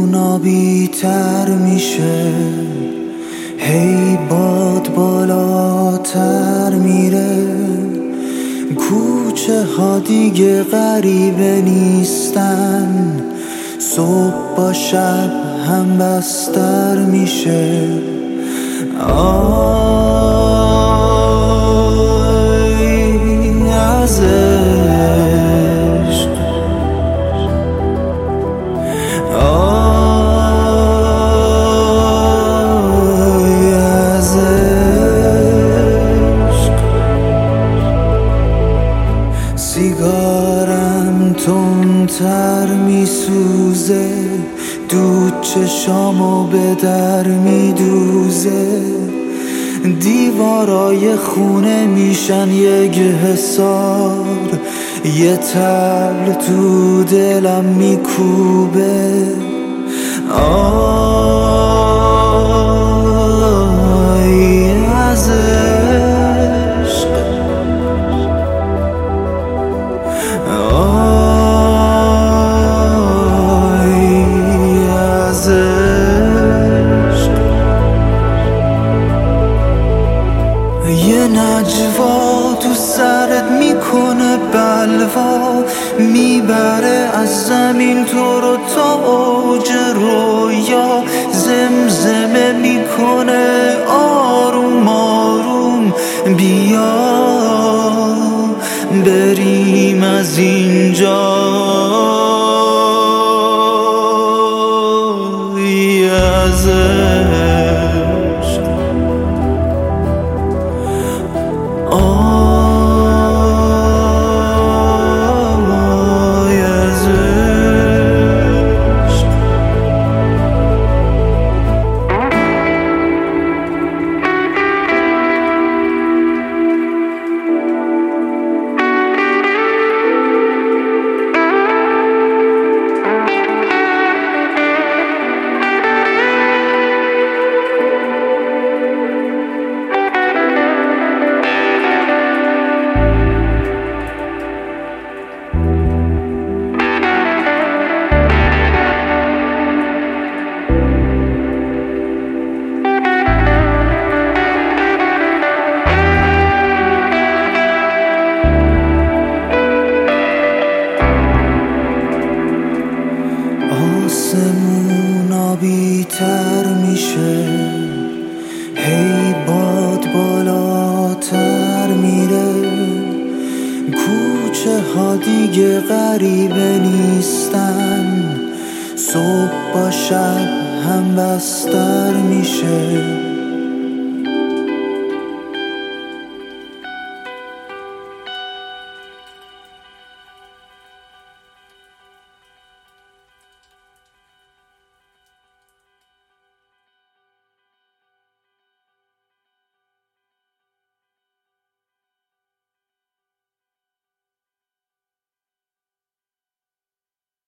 آسمون آبی تر میشه، هی باد بالاتر میره، کوچه ها دیگه غریبه نیستن، صبح با شب هم بستر میشه. آی از عشق، آی از عشق، سیگارم تندتر میسوزه، دود چشامو به در میدوزه، دیوارای خونه میشن یک حصار، یه طبل تو دلم میکوبه. آی از عشق، آی از عشق، یه نجوا تو سرت میکنه بلوا، میبره از زمین تو رو تا اوج رویا، زمزمه میکنه آروم آروم، بیا بریم از اینجا. از آسمون آبی تر میشه، هی باد بالاتر میره، کوچه ها دیگه غریبه نیستن، صبح با شب هم بستر میشه.